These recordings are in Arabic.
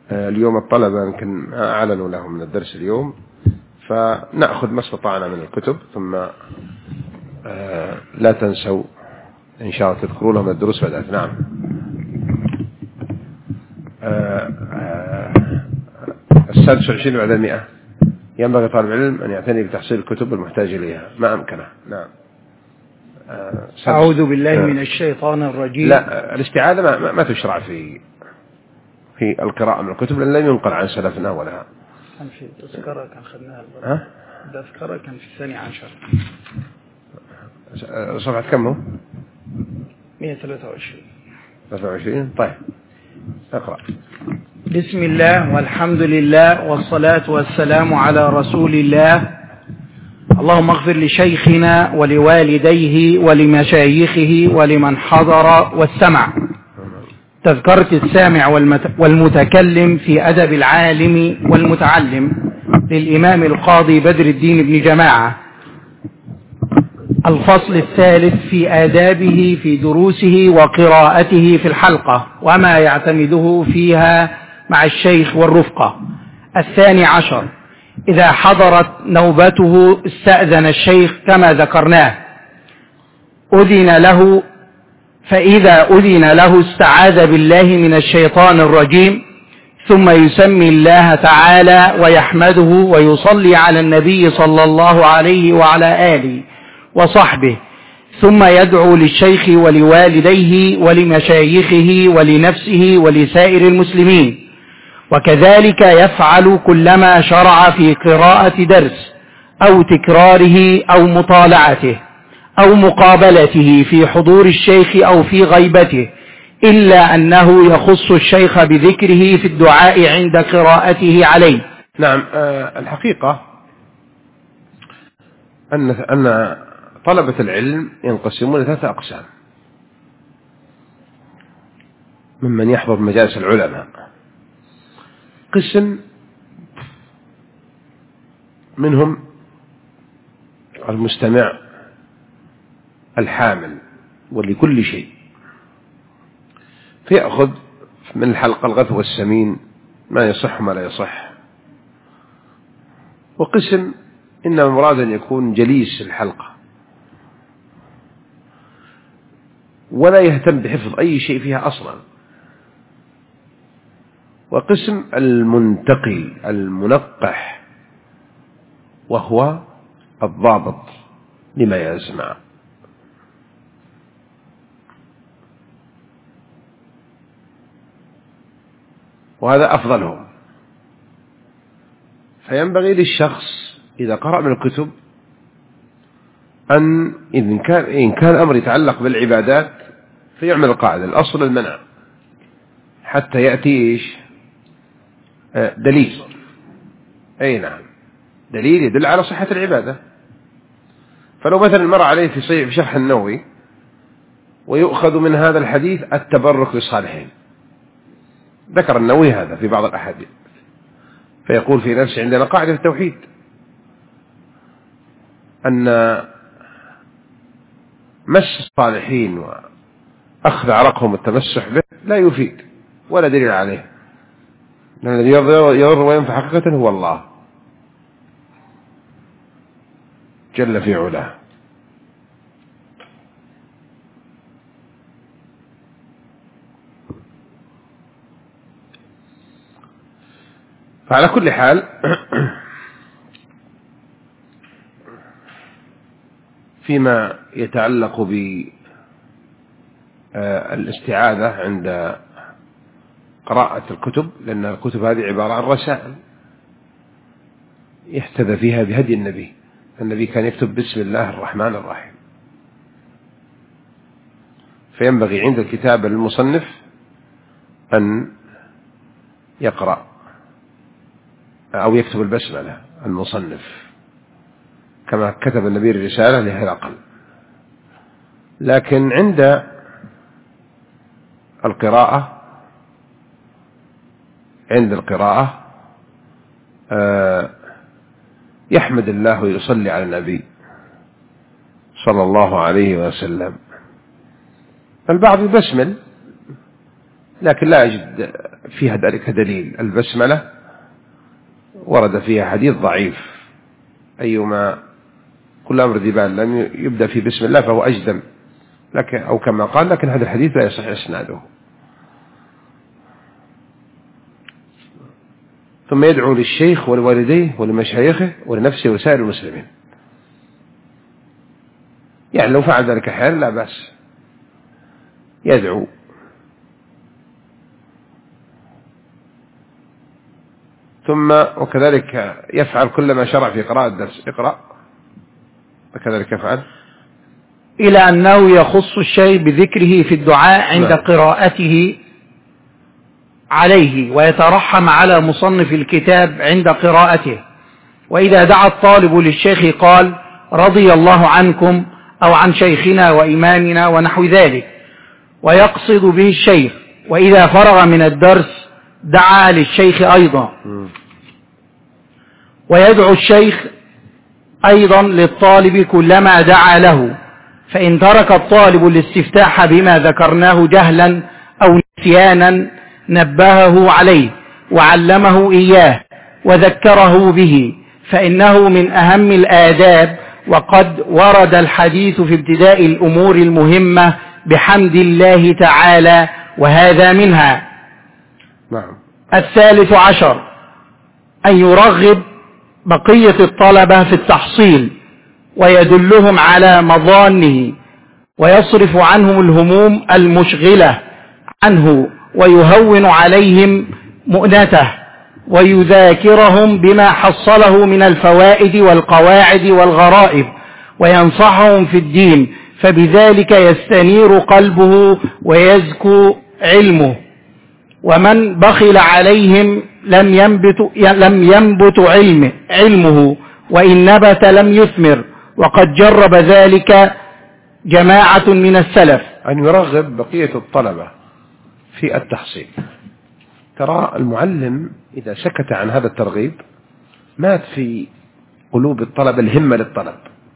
اليوم الطلبة يمكن أعلنوا لهم من الدرس اليوم، فنأخذ ما استطعنا من الكتب، ثم لا تنسوا إن شاء الله تذكروا لهم الدروس بدأت. نعم. السادس والعشرين بعد 100 ينبغي طالب العلم أن يعتني بتحصيل الكتب المحتاج إليها ما أمكنه. نعم. أعوذ بالله من الشيطان الرجيم. لا، الاستعاذة ما تشرع في القراءة من الكتب، لأن لم ينقل عن سلفنا ولا. كان في تذكرة كان خدناها. تذكرة كان في 12. صفحة كم هو؟ 123. طيب اقرأ. بسم الله والحمد لله والصلاة والسلام على رسول الله. اللهم اغفر لشيخنا ولوالديه ولمشايخه ولمن حضر واستمع. تذكرة السامع والمتكلم في أدب العالم والمتعلم للإمام القاضي بدر الدين بن جماعة. الفصل الثالث في آدابه في دروسه وقراءته في الحلقة وما يعتمده فيها مع الشيخ والرفقة. 12. إذا حضرت نوبته استأذن الشيخ كما ذكرناه، أذن له، فإذا أذن له استعاذ بالله من الشيطان الرجيم، ثم يسمي الله تعالى ويحمده ويصلي على النبي صلى الله عليه وعلى آله وصحبه، ثم يدعو للشيخ ولوالديه ولمشايخه ولنفسه ولسائر المسلمين. وكذلك يفعل كلما شرع في قراءة درس أو تكراره أو مطالعته أو مقابلته في حضور الشيخ أو في غيبته، إلا أنه يخص الشيخ بذكره في الدعاء عند قراءته عليه. نعم. الحقيقة أن طلبة العلم ينقسمون 3 أقسام ممن يحضر مجالس العلماء. قسم منهم المستمع الحامل ولكل شيء، فيأخذ من الحلقة الغث والسمين ما يصح وما لا يصح. وقسم إنما مراد أن يكون جليس الحلقة ولا يهتم بحفظ أي شيء فيها أصلا. وقسم المنتقي المنقح، وهو الضابط لما يسمع. وهذا أفضلهم. فينبغي للشخص إذا قرأ من الكتب أن إن كان أمر يتعلق بالعبادات فيعمل القاعدة، الأصل المنع حتى يأتي دليل. أي نعم، دليل يدل على صحة العبادة. فلو مثلا مر عليه في شرح النووي ويؤخذ من هذا الحديث التبرك بالصالحين، ذكر النووي هذا في بعض الأحاديث، فيقول في نفسه عندنا قاعدة في التوحيد أن مس الصالحين وأخذ عرقهم والتمسح به لا يفيد ولا دليل عليه، لأن الذي يضر وينفع حقيقة هو الله جل في علاه. فعلى كل حال فيما يتعلق بالاستعاذة عند قراءة الكتب، لأن الكتب هذه عبارة عن رسائل يهتدى فيها بهدي النبي. النبي كان يكتب بسم الله الرحمن الرحيم، فينبغي عند الكتابة للمصنف أن يقرأ أو يكتب البسملة المصنف كما كتب النبي الرسالة لهرقل. لكن عند القراءة يحمد الله ويصلي على النبي صلى الله عليه وسلم. البعض يبسمل، لكن لا أجد فيها ذلك دليل. البسملة ورد فيها حديث ضعيف، أيما كل أمر ذي بال لم يبدأ في بسم الله فهو أجدم، لكن أو كما قال، لكن هذا الحديث لا يصح إسناده. ثم يدعو للشيخ ولوالديه ولمشايخه ولنفسه وسائر المسلمين. يعني لو فعل ذلك أحيانا لا بأس، يدعو. ثم وكذلك يفعل كل ما شرع في قراءة الدرس. اقرأ. وكذلك يفعل إلى أنه يخص الشيء بذكره في الدعاء عند قراءته عليه، ويترحم على مصنف الكتاب عند قراءته. وإذا دعا الطالب للشيخ قال رضي الله عنكم أو عن شيخنا وإمامنا ونحو ذلك، ويقصد به الشيخ. وإذا فرغ من الدرس دعا للشيخ أيضا. ويدعو الشيخ أيضا للطالب كلما دعا له، فإن ترك الطالب الاستفتاح بما ذكرناه جهلا أو نسيانا نبهه عليه وعلمه إياه وذكره به، فإنه من أهم الآداب. وقد ورد الحديث في ابتداء الأمور المهمة بحمد الله تعالى، وهذا منها. نعم. 13 أن يرغب بقية الطلبة في التحصيل ويدلهم على مظانه، ويصرف عنهم الهموم المشغلة عنه، ويهون عليهم مؤنته، ويذاكرهم بما حصله من الفوائد والقواعد والغرائب، وينصحهم في الدين، فبذلك يستنير قلبه ويزكو علمه. ومن بخل عليهم لم ينبت علمه، وإن نبت لم يثمر، وقد جرب ذلك جماعة من السلف. أن يرغب بقية الطلبة في التحصيل. ترى المعلم إذا سكت عن هذا الترغيب مات في قلوب الطلبة الهمة للطلب،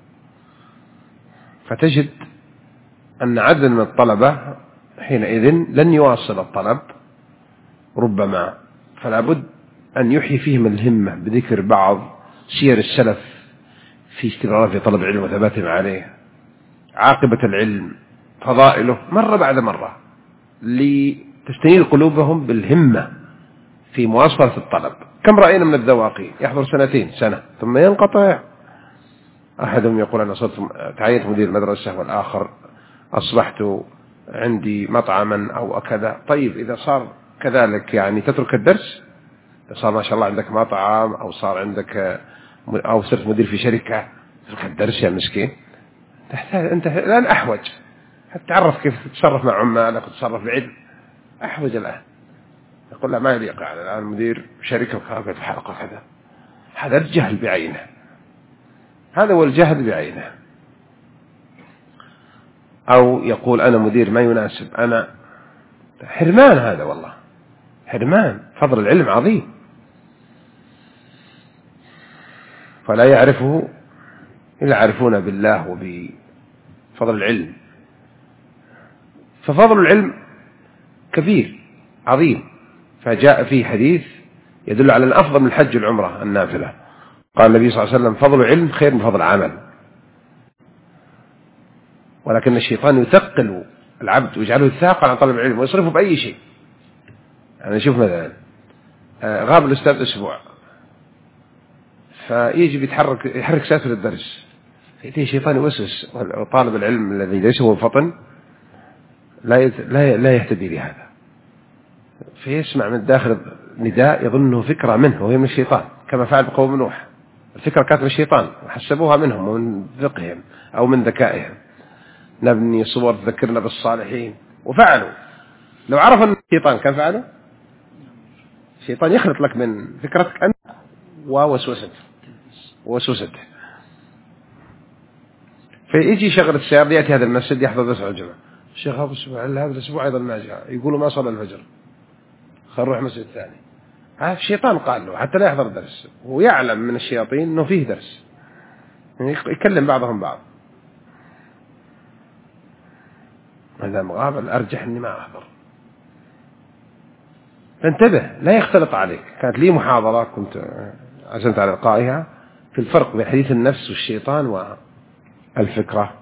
فتجد أن عدد من الطلبة حينئذ لن يواصل الطلب ربما، فلا بد أن يحيي فيهم الهمة بذكر بعض سير السلف في استمرار في طلب العلم وثباتهم عليه، عاقبة العلم، فضائله، مرة بعد مرة، لتستنير قلوبهم بالهمة في مواصلة الطلب. كم رأينا من الذواقي يحضر سنة ثم ينقطع. أحدهم يقول أنا صرت تعينت مدير مدرسة، والآخر أصبحت عندي مطعما أو كذا. طيب إذا صار كذلك يعني تترك الدرس؟ صار ما شاء الله عندك مطعم أو صار عندك أو صرت مدير في شركة، تترك الدرس يا مسكين؟ أنت الآن أحوج، تعرف كيف تتصرف مع عمالك وتتصرف بعلم، أحوج الآن. يقول لا ما يليق على الآن مدير شركة وكافة الحلقة كذا. هذا الجهل بعينه، هذا هو الجهل بعينه. أو يقول أنا مدير ما يناسب، أنا حرمان، هذا والله حرمان. فضل العلم عظيم، فلا يعرفه إلا يعرفون بالله وبفضل العلم. ففضل العلم كبير عظيم، فجاء فيه حديث يدل على أن أفضل من الحج والعمرة النافلة. قال النبي صلى الله عليه وسلم فضل العلم خير من فضل العمل، ولكن الشيطان يثقل العبد ويجعله يثاقل عن طلب العلم ويصرفه بأي شيء. يعني شوف مثلا غاب الأستاذ أسبوع، فيجي يحرك ساعته للدرس، فيأتيه الشيطان يوسوس، وطالب العلم الذي ليس هو فطن لا يهتدي لهذا، فيسمع من الداخل نداء يظنه فكرة منه وهي من الشيطان، كما فعل بقوم نوح. الفكرة كانت من الشيطان وحسبوها منهم ومن فقههم أو من ذكائهم، نبني صور تذكرنا بالصالحين، وفعلوا. لو عرف أن الشيطان كان فعله، الشيطان يخلط لك من فكرتك أنت ووسوسته. فيجي شغل السيارة، يأتي هذا المسجد يحضر درس الجمعة، الشيخ هذا الأسبوع أيضا ما جاء، يقولوا ما صلى الفجر، خل نروح مسجد ثاني. هذا الشيطان قال له حتى لا يحضر الدرس، ويعلم من الشياطين أنه فيه درس، يعني يكلم بعضهم بعض. هذا مغابل، أرجح أني ما أحضر. فانتبه لا يختلط عليك. كانت لي محاضرة كنت عزمت على إلقائها في الفرق بين حديث النفس والشيطان والفكرة،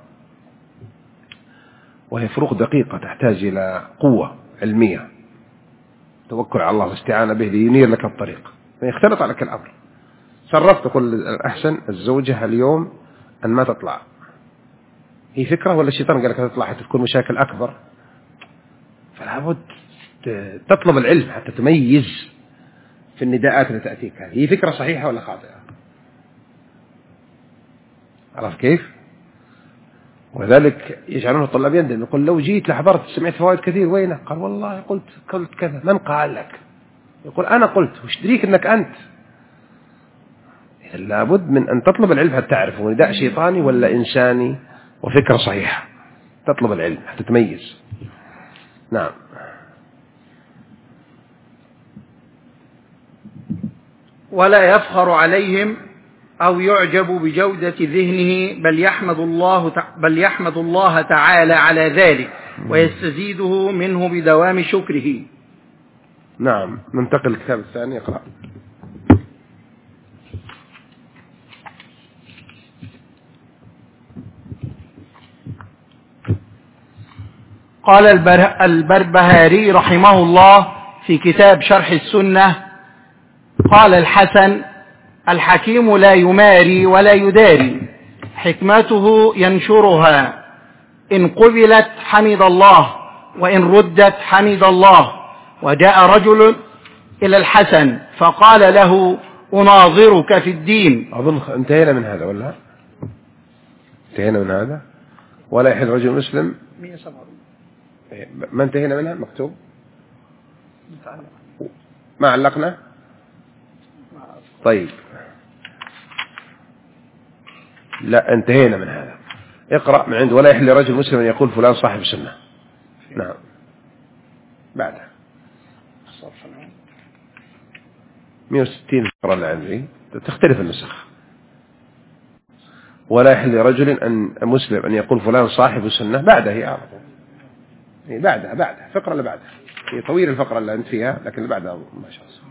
وهي فروق دقيقة تحتاج إلى قوة علمية، توكل على الله واستعانة به لينير لك الطريق، فيختلط عليك الأمر. شرفت تقول الأحسن الزوجة اليوم أن ما تطلع، هي فكرة ولا الشيطان قال لك تطلع حتى تكون مشاكل أكبر؟ فلا بد تطلب العلم حتى تميز في النداءات اللي تأتيك هي فكرة صحيحة ولا خاطئة. عرف كيف؟ وذلك يجعلون الطلاب يندم، يقول لو جيت لحضرت سمعت فوائد كثير، وينك؟ قال والله قلت كذا. من قال لك؟ يقول أنا قلت. وش دريك أنك أنت؟ إذن لابد من أن تطلب العلم حتى تعرف هو نداء شيطاني ولا إنساني وفكرة صحيحة. تطلب العلم حتى تميز. نعم. ولا يفخر عليهم أو يعجب بجودة ذهنه، بل يحمد الله تعالى على ذلك ويستزيده منه بدوام شكره. نعم. ننتقل للكتاب الثاني. اقرأ. قال البربهاري رحمه الله في كتاب شرح السنة: قال الحسن: الحكيم لا يماري ولا يداري، حكمته ينشرها، إن قبلت حمد الله وإن ردت حمد الله. وجاء رجل إلى الحسن فقال له: أناظرك في الدين. أظن انتهينا من هذا ولا انتهينا من هذا؟ ولا يحل رجل مسلم. ما انتهينا منها مكتوب؟ ما علقنا؟ طيب لا انتهينا من هذا. اقرأ من عند ولا يحل رجل مسلم أن يقول فلان صاحب سنة. نعم. بعدها 160 فقرة اللي عندي تختلف النسخ. ولا يحل رجل أن مسلم أن يقول فلان صاحب سنة. بعدها هي أعرف. بعدها الفقرة اللي بعدها هي طويلة، الفقرة اللي أنت فيها، لكن اللي بعدها ما شاء الله.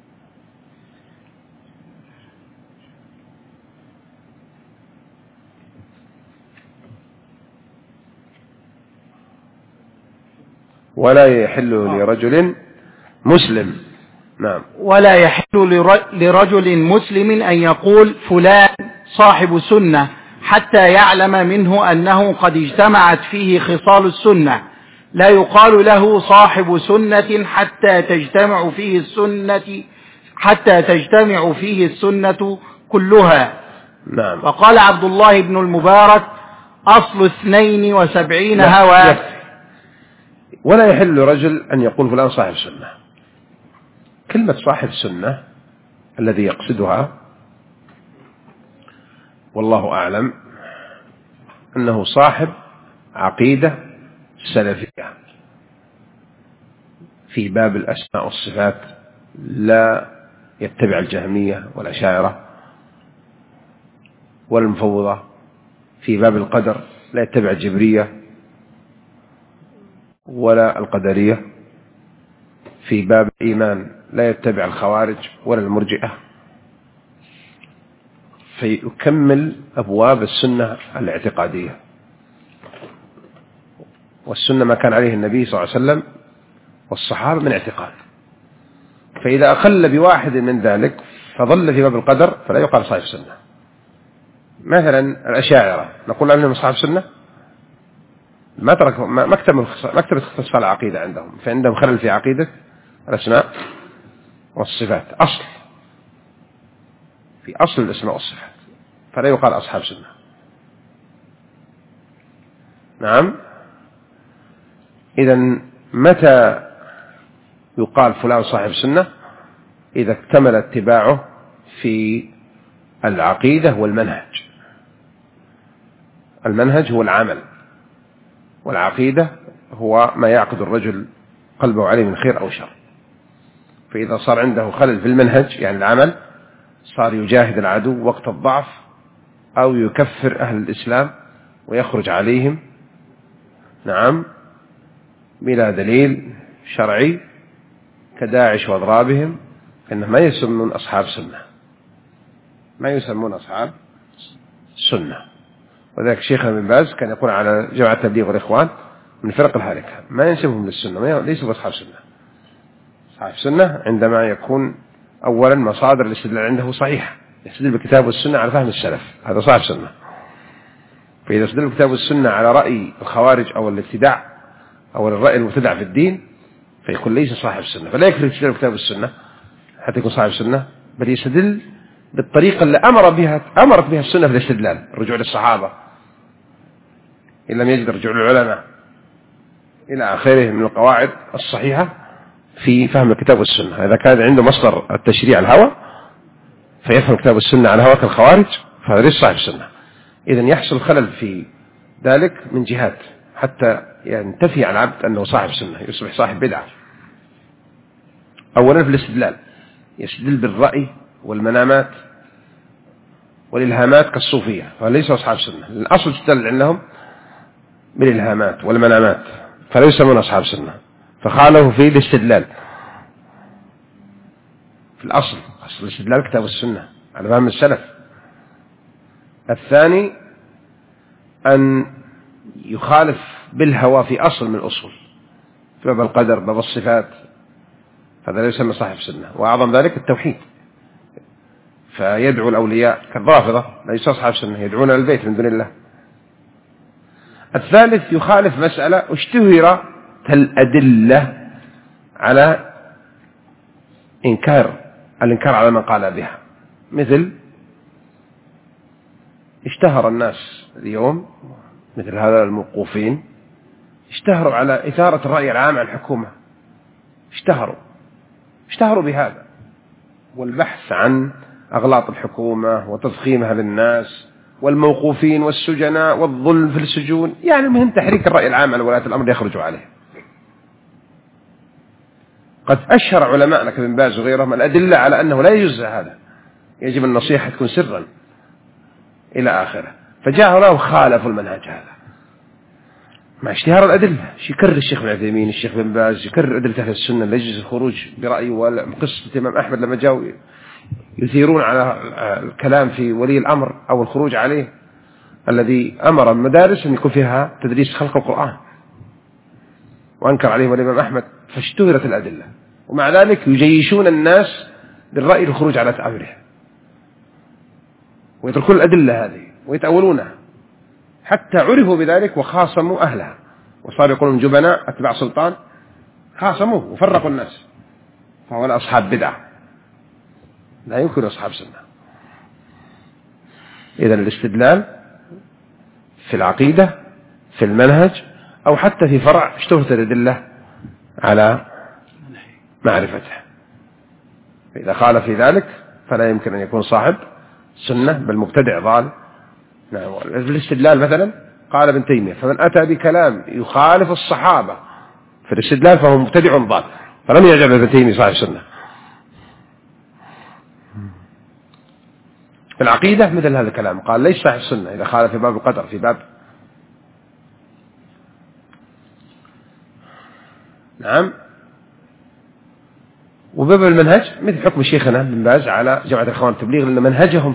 ولا يحل لرجل مسلم. نعم. ولا يحل لرجل مسلم أن يقول فلان صاحب سنة حتى يعلم منه أنه قد اجتمعت فيه خصال السنة. لا يقال له صاحب سنة حتى تجتمع فيه السنة كلها. نعم. وقال عبد الله بن المبارك: أصل 72 هوى. ولا يحل رجل أن يقول فلان صاحب سنة. كلمة صاحب سنة الذي يقصدها والله أعلم أنه صاحب عقيدة سلفية في باب الأسماء والصفات، لا يتبع الجهمية والأشاعرة والمفوضة. في باب القدر لا يتبع الجبرية ولا القدرية. في باب الإيمان لا يتبع الخوارج ولا المرجئة. فيكمل أبواب السنة الاعتقادية. والسنة ما كان عليه النبي صلى الله عليه وسلم والصحابة من اعتقاد. فإذا أخل بواحد من ذلك فظل في باب القدر فلا يقال صاحب سنة. مثلا الأشاعرة نقول عنهم صاحب سنة؟ ما ترك مكتب اختصاص العقيدة عندهم، فعندهم خلل في عقيدة الأسماء والصفات، في أصل الأسماء والصفات، فلا يقال أصحاب سنة. نعم. إذن متى يقال فلان صاحب سنة؟ إذا اكتمل اتباعه في العقيدة والمنهج. المنهج هو العمل، والعقيدة هو ما يعقد الرجل قلبه عليه من خير أو شر. فإذا صار عنده خلل في المنهج يعني العمل، صار يجاهد العدو وقت الضعف أو يكفر أهل الإسلام ويخرج عليهم، نعم، بلا دليل شرعي، كداعش وأضرابهم فإنهم ما يسمون أصحاب سنة، ما يسمون أصحاب سنة. وذلك شيخنا بن باز كان يقول على جماعة التبليغ والإخوان من فرق الهالكة ما ينسبهم للسنة، ليسوا أصحاب سنة. أصحاب سنة عندما يكون أولا مصادر الاستدلال عنده صحيحة، يستدل بالكتاب والسنة على فهم السلف، هذا صاحب سنة. فإذا استدل بالكتاب والسنة على رأي الخوارج أو الابتداع أو الرأي المبتدع في الدين فيكون ليس صاحب سنة. فلا يكفي يستدل بالكتاب والسنة حتى يكون صاحب سنة، بل يستدل بالطريقة اللي أمرت بها السنة في الاستدلال، الرجوع للصحابة إن لم يجد رجوع للعلماء إلى آخره من القواعد الصحيحة في فهم الكتاب والسنة. إذا كان عنده مصدر التشريع الهوى فيفهم الكتاب والسنة على هوى كالخوارج فهذا ليس صاحب سنة. إذن يحصل خلل في ذلك من جهات حتى ينتفي عن العبد أنه صاحب سنة، يصبح صاحب بدعة. أولا في الاستدلال يستدل بالرأي والمنامات والإلهامات كالصوفية فليس أصحاب سنة، لأن أصل الاستدلال عندهم بالإلهامات والمنامات فلا يسمون أصحاب سنة، فخالفوا في الاستدلال في الأصل، أصل الاستدلال كتاب السنة على فهم السلف. الثاني أن يخالف بالهوى في أصل من الأصول في باب القدر باب الصفات، هذا لا يسمى صاحب سنة. وأعظم ذلك التوحيد، فيدعو الأولياء كالرافضة ليس أصحاب سنة، يدعون البيت من دون الله. الثالث يخالف مسألة اشتهرت الأدلة على الإنكار على من قال بها، مثل اشتهر الناس اليوم مثل هذا الموقوفين اشتهروا على إثارة الرأي العام عن الحكومة، اشتهروا بهذا والبحث عن أغلاط الحكومة وتضخيمها للناس والموقوفين والسجناء والظلم في السجون، يعني المهم تحريك الرأي العام على ولاة الأمر يخرجوا عليه. قد أشهر علماءنا كابن باز وغيرهم الأدلة على أنه لا يجوز هذا، يجب النصيحة تكون سرا إلى آخره، فجاء هؤلاء وخالفوا المنهج هذا مع اشتهار الأدلة. يكرر الشيخ ابن عثيمين الشيخ بن باز يكرر أدلة أهل السنة لا يجوز الخروج برأيه، وقصة الإمام أحمد لما جاءوا يثيرون على الكلام في ولي الأمر أو الخروج عليه الذي أمر المدارس أن يكون فيها تدريس خلق القرآن، وأنكر عليهم الإمام أحمد، فاشتهرت الأدلة، ومع ذلك يجيشون الناس بالرأي الخروج على تأويله ويتركون الأدلة هذه ويتأولونها، حتى عرفوا بذلك وخاصموا أهلها وصاروا يقولون جبناء أتباع سلطان، خاصموه وفرقوا الناس، فهؤلاء أصحاب بدعة لا يمكن أصحاب سنة. إذن الاستدلال في العقيدة في المنهج أو حتى في فرع اشتهرت الأدلة على معرفته، إذا خالف في ذلك فلا يمكن أن يكون صاحب سنة بل مبتدع ضال. نعم. في الاستدلال مثلا قال ابن تيمية فمن أتى بكلام يخالف الصحابة في الاستدلال فهو مبتدع ضال، فلم يعجب ابن تيمية صاحب سنة. في العقيدة مثل هذا الكلام قال ليس صاحب سنة إذا خالف في باب القدر في باب نعم. وباب المنهج مثل حكم شيخنا بن باز على جماعة الإخوان التبليغ، لأن منهجهم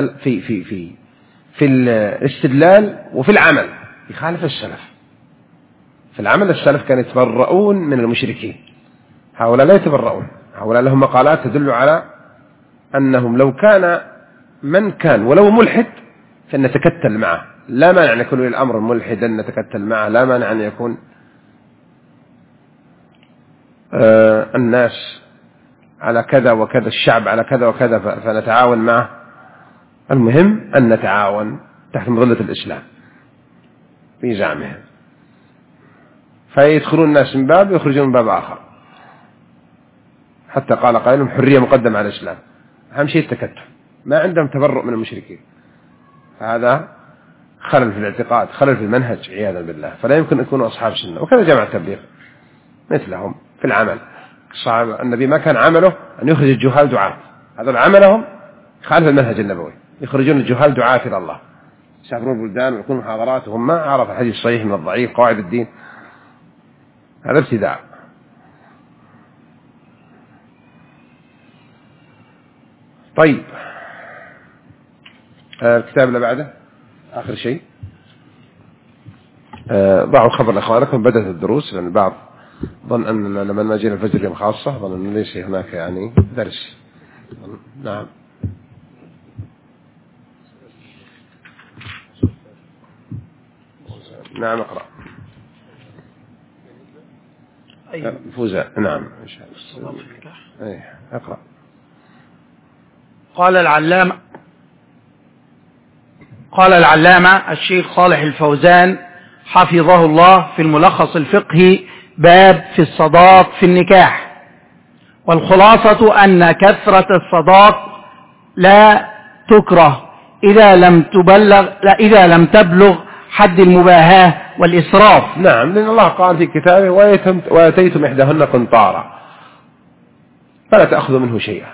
في الاستدلال وفي العمل يخالف السلف. في العمل السلف كانوا يتبرؤون من المشركين، هؤلاء لا يتبرؤون، هؤلاء لهم مقالات تدل على أنهم لو كان من كان ولو ملحد فنتكتل معه، لا مانع أن يكون الأمر ملحدا نتكتل معه، لا مانع أن يكون الناس على كذا وكذا، الشعب على كذا وكذا فنتعاون معه. المهم أن نتعاون تحت مظلة الإسلام في زعمهم، فيدخلون الناس من باب ويخرجون من باب آخر، حتى قال قائلهم حرية مقدمة على الإسلام. أهم شيء التكتل، ما عندهم تبرؤ من المشركين، فهذا خلل في الاعتقاد خلل في المنهج عياذا بالله، فلا يمكن أن يكونوا أصحاب سنة. وكذا جماعة التبليغ مثلهم في العمل، الصحابة النبي ما كان عمله أن يخرج الجهال دعاة، هذا عملهم خالف المنهج النبوي، يخرجون الجهال دعاة إلى الله، يسافرون البلدان ويكون محاضرات وهم ما عرف الحديث الصحيح من الضعيف قواعد الدين، هذا ابتداع. طيب الكتاب اللي بعده آخر شيء ضعوا خبر لأخوانكم بدأت الدروس، لأن البعض ظن أن لما ما جينا الفجر يوم خاصة ظن أن ليس هناك يعني درس. نعم. نعم اقرأ. فوزاء. نعم إن شاء الله. أي اقرأ. قال العلامة الشيخ صالح الفوزان حفظه الله في الملخص الفقهي باب في الصداق في النكاح، والخلاصة أن كثرة الصداق لا تكره إذا لم تبلغ حد المباهاة والإسراف. نعم، لأن الله قال في كتابه وآتيتم إحداهن قنطارا فلا تأخذوا منه شيئا،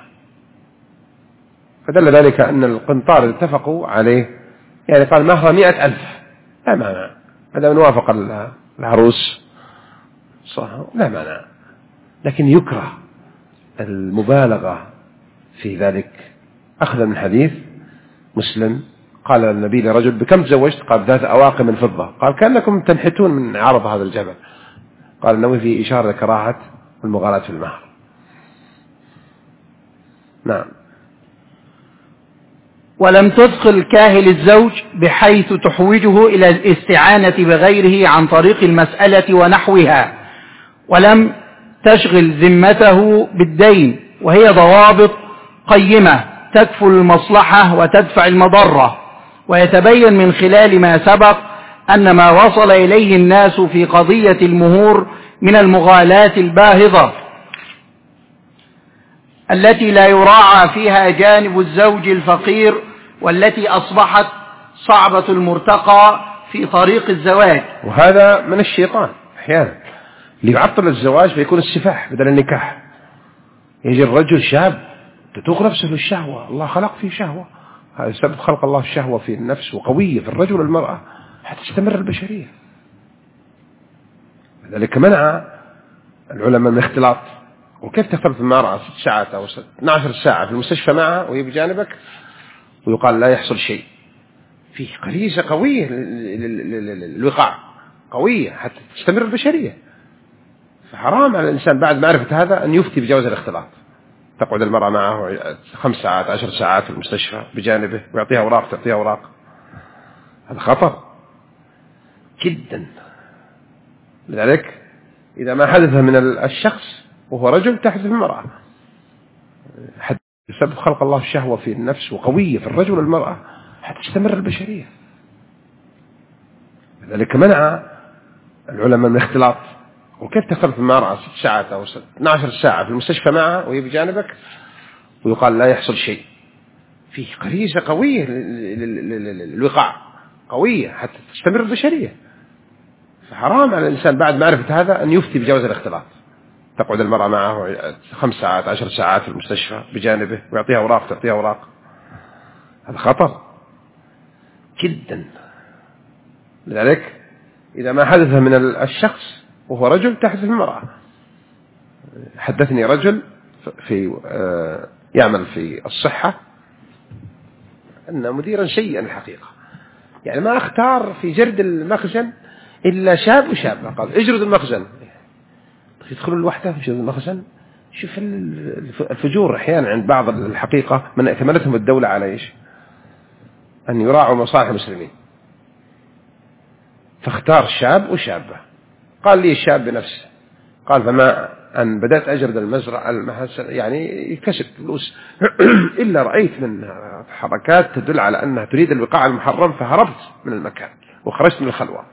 فدل ذلك أن القنطار اتفقوا عليه، يعني قال مهر 100,000 لا مانع، هذا من وافق العروس صح لا مانع، لكن يكره المبالغة في ذلك، أخذ من حديث مسلم قال النبي لرجل بكم تزوجت؟ قال 3 أواق من فضة، قال كأنكم تنحتون من عرض هذا الجبل، قال النبي في إشارة لكراهة المغالاة في المهر. نعم. ولم تدخل كاهل الزوج بحيث تحوجه إلى الاستعانة بغيره عن طريق المسألة ونحوها، ولم تشغل ذمته بالدين، وهي ضوابط قيمة تكفل المصلحة وتدفع المضرة. ويتبين من خلال ما سبق أن ما وصل إليه الناس في قضية المهور من المغالاة الباهظة التي لا يراعى فيها جانب الزوج الفقير، والتي أصبحت صعبة المرتقى في طريق الزواج. وهذا من الشيطان أحيانا اللي يعطل الزواج فيكون السفاح بدل النكاح. يجي الرجل شاب تتوق نفسه للشهوة، الله خلق فيه شهوة، هذا سبب خلق الله الشهوة في النفس وقوية في الرجل والمرأة حتى تستمر البشرية. لذلك منع العلماء من الاختلاط. وكيف تختلط المرأة 6 ساعات أو 12 ساعة في المستشفى معها وهي بجانبك ويقال لا يحصل شيء؟ فيه غريزة قوية للوقاع، قوية حتى تستمر البشرية. فحرام على الإنسان بعد معرفة هذا أن يفتي بجواز الاختلاط. تقعد المرأة معه 5 ساعات 10 ساعات في المستشفى بجانبه ويعطيها أوراق تعطيها أوراق، هذا خطر جدا. لذلك إذا ما حدث من الشخص وهو رجل تحدث المرأة، سبب خلق الله الشهوة في النفس وقوية في الرجل والمرأة حتى تستمر البشرية. لذلك منع العلماء من الاختلاط. وكيف تختلط المرأة 6 ساعات أو 12 ساعة في المستشفى معها وهي بجانبك ويقال لا يحصل شيء؟ فيه غريزة قوية للوقاع، قوية حتى تستمر البشرية. فحرام على الإنسان بعد معرفة هذا أن يفتي بجواز الاختلاط. تقعد المرأة معه 5 ساعات 10 ساعات في المستشفى بجانبه ويعطيها أوراق تعطيها أوراق، هذا خطر جدا. لذلك إذا ما حدث من الشخص وهو رجل تحدث المرأة. حدثني رجل في يعمل في الصحة أن مديرا سيئا الحقيقة، يعني ما اختار في جرد المخزن إلا شاب وشابة، قال اجرد المخزن، يدخلوا الوحدة في جرد المخزن. شوف الفجور أحيانا عند بعض الحقيقة من ائتمنتهم الدولة على إيش؟ أن يراعوا مصالح المسلمين، فاختار شاب وشابة. قال لي الشاب بنفسه، قال فما أن بدأت أجرد المزرعة يعني يكسب فلوس إلا رأيت من حركات تدل على أنها تريد الوقاع المحرم، فهربت من المكان وخرجت من الخلوة.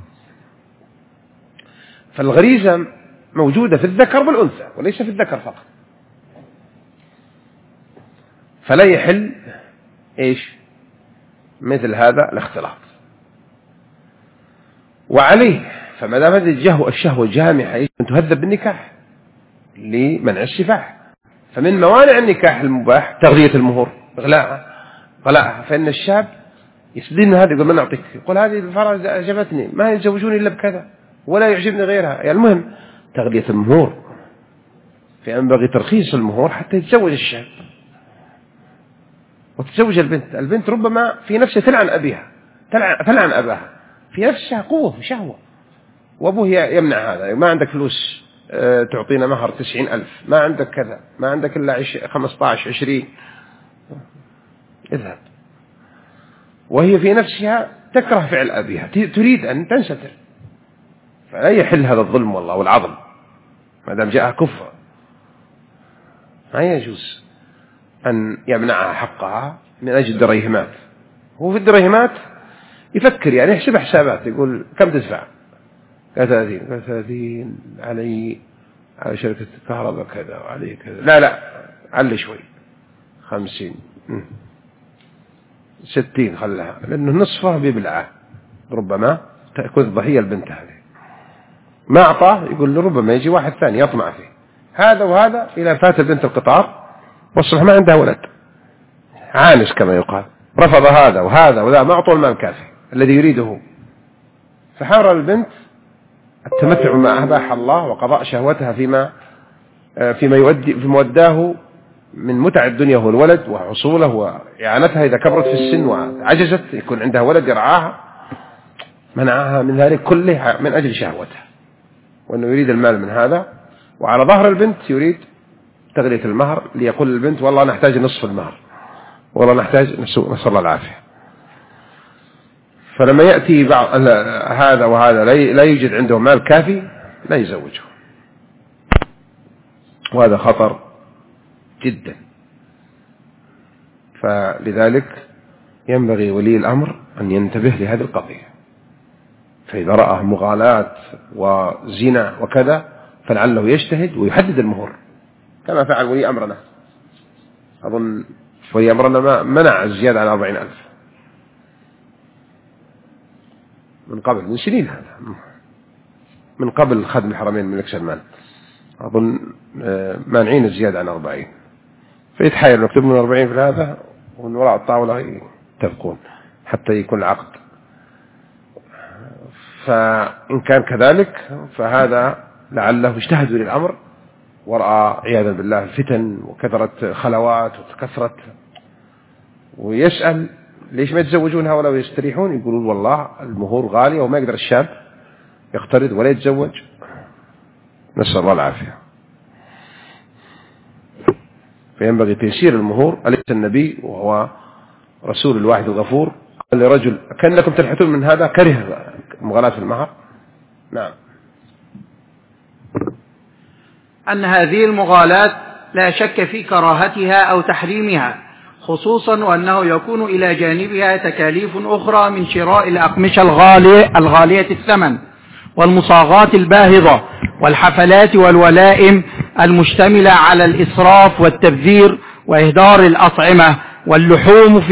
فالغريزة موجودة في الذكر والأنثى وليس في الذكر فقط، فلا يحل إيش مثل هذا الاختلاط. وعليه فما دام الشهوة جامحة أن تهذب بالنكاح لمنع السفاح. فمن موانع النكاح المباح تغذية المهور، غلاءها. فإن الشاب يسدين هذا يقول ما نعطيك، يقول هذه الفرج أعجبتني ما يتزوجوني إلا بكذا ولا يعجبني غيرها. يعني المهم تغذية المهور، فينبغي ترخيص المهور حتى يتزوج الشاب. وتتزوج البنت ربما في نفسها تلعن أبيها، تلعن أباها، في نفسها قوة وشهوة، وأبوه يمنع هذا. ما عندك فلوس تعطينا مهر 90,000، ما عندك كذا، ما عندك إلا 15 20، اذهب. وهي في نفسها تكره فعل أبيها، تريد أن تنستر، فلا يحل هذا الظلم والله والعظم ما دام جاء كفر. ما يجوز أن يمنعها حقها من أجل دريهمات. هو في الدريهمات يفكر، يعني يحسب حسابات، يقول كم تدفع؟ قال 30. قال 30 على شركة الكهرباء كذا وعليه كذا، لا علي شوي 50 60 خلها، لأنه نصفه بيبلعه، ربما تكون ضحية البنت هذه. ما أعطاه يقول له ربما يجي واحد ثاني يطمع فيه، هذا وهذا، إلى فات البنت القطار والصبح ما عندها ولد، عانس كما يقال، رفض هذا وهذا وذا، ما أعطوا المال الكافي الذي يريده. فحاول البنت التمتع ما أباح الله وقضاء شهوتها فيما يؤدي في موداه من متع الدنيا هو الولد وحصوله وإعانتها إذا كبرت في السن وعجزت يكون عندها ولد يرعاها، منعها من ذلك كله من أجل شهوتها، وأنه يريد المال من هذا. وعلى ظهر البنت يريد تغلية المهر، ليقول للبنت والله نحتاج نصف المهر، والله نحتاج، نسأل الله العافية. فلما يأتي بعض هذا وهذا لا يوجد عنده مال كافي لا يزوجه، وهذا خطر جدا. فلذلك ينبغي ولي الأمر أن ينتبه لهذه القضية، فإذا رأى مغالاة وزنا وكذا فلعله يجتهد ويحدد المهور كما فعل ولي أمرنا. أظن ولي أمرنا ما منع الزيادة عن 40,000 من قبل، من سنين، هذا من قبل خدم الحرمين الملك سلمان، أظن مانعين الزيادة عن 40. فيتحايل نكتب من 40 في هذا، ومن وراء الطاولة تبقون حتى يكون العقد. فإن كان كذلك فهذا لعله اجتهد ولي الأمر ورأى عياذا بالله الفتن وكثرة خلوات وكثرة، ويسأل ليش ما يتزوجون هؤلاء ويستريحون؟ يقولون والله المهور غالية وما يقدر الشاب يقترض ولا يتزوج، نسأل الله العافية. فينبغي تيسير المهور. أليس النبي وهو رسول الواحد الغفور قال لرجل كأنكم تلحثون من هذا، كره مغالاة المهر؟ نعم. أن هذه المغالاة لا شك في كراهتها أو تحريمها، خصوصا وأنه يكون إلى جانبها تكاليف أخرى من شراء الأقمشة الغالية الثمن والمصاغات الباهظة والحفلات والولائم المشتملة على الإسراف والتبذير وإهدار الأطعمة واللحوم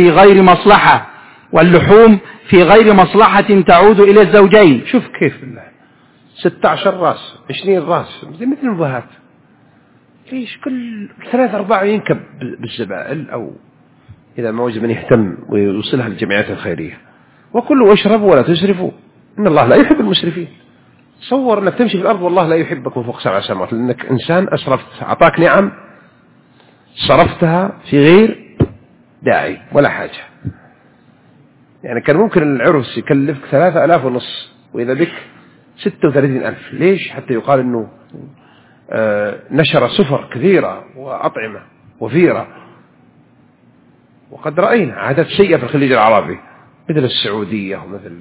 في غير مصلحة تعود إلى الزوجين. شوف كيف بالله 16 راس 20 راس مثل المباهات، ليش كل 3-4 ينكب بالزبائن، أو إذا ما وجد من يهتم ويوصلها للجمعيات الخيرية. وكلوا واشربوا ولا تسرفوا، إن الله لا يحب المسرفين. تصور أنك تمشي في الأرض والله لا يحبك من فوق 7 سماوات، لأنك إنسان أسرفت، أعطاك نعم صرفتها في غير داعي ولا حاجة. يعني كان ممكن العرس يكلفك 3,500 وإذا بك 36,000. ليش؟ حتى يقال أنه نشر سفر كثيرة وأطعمة وفيرة. وقد رأينا عادات سيئة في الخليج العربي مثل السعودية ومثل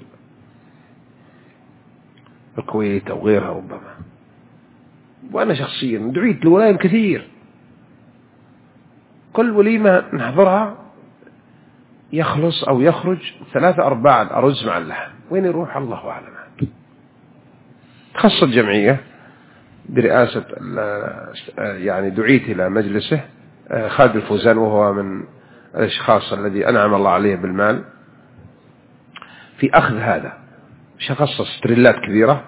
الكويت أو غيرها ربما. وأنا شخصيا دعيت لولايم كثير، كل وليمة نحضرها يخلص أو يخرج 3/4 الأرز مع اللحم. وين يروح الله أعلم. تخصص جمعية برئاسة يعني دعيت إلى مجلسه خالد الفوزان، وهو من الأشخاص الذي أنعم الله عليه بالمال في أخذ هذا، شخصص تريلات كبيرة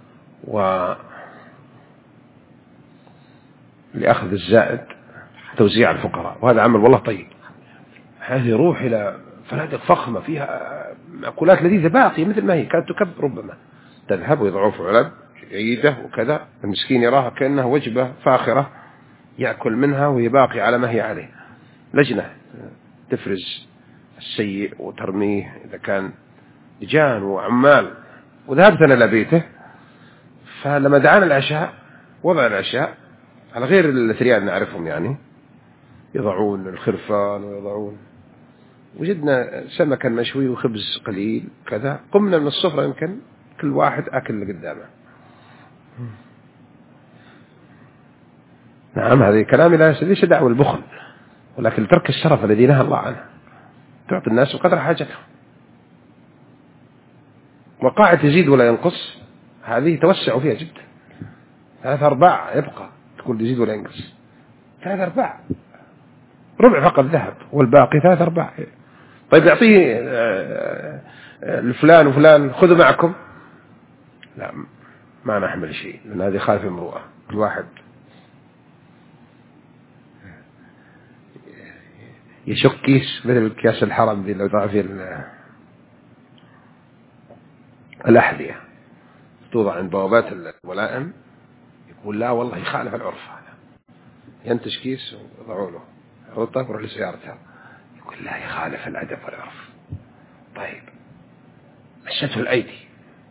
لأخذ الزائد توزيع الفقراء. وهذا عمل والله طيب. هذه يروح إلى فنادق فخمة فيها مأكولات لذيذة باقية مثل ما هي كانت تكب، ربما تذهب ويضعف علب عيدة وكذا، المسكين يراها كأنها وجبة فاخرة يأكل منها وهي باقي على ما هي عليه. لجنة تفرز السيء وترميه إذا كان لجان وعمال. وذهبت أنا لبيته، فلما دعانا العشاء وضع العشاء على غير الأثرياء نعرفهم، يعني يضعون الخرفان ويضعون، وجدنا سمكا مشوي وخبز قليل كذا. قمنا من السفرة يمكن كل واحد أكل اللي قدامه. نعم، هذه كلامي ليس دعوة البخل، ولكن ترك الشرف الذي نهى الله عنه. تعطي الناس بقدر حاجتهم. وقاعة تزيد ولا ينقص هذه توسعوا فيها جدا. 3/4 يبقى، تقول يزيد ولا ينقص. 3/4 ربع فقط ذهب والباقي 3/4. طيب يعطيه لفلان وفلان خذوا معكم، لا ما نحمل شيء، لأن هذه خالف المروءة. الواحد يشك كيس مثل كاس الحرم ذي لو ضع فيه الأحذية توضع عند بوابات الولائم، يقول لا والله يخالف العرف هذا، ينتج كيس ويضعوا له رطة ويروح لسيارتها، يقول لا يخالف الأدب والعرف. طيب مشته الأيدي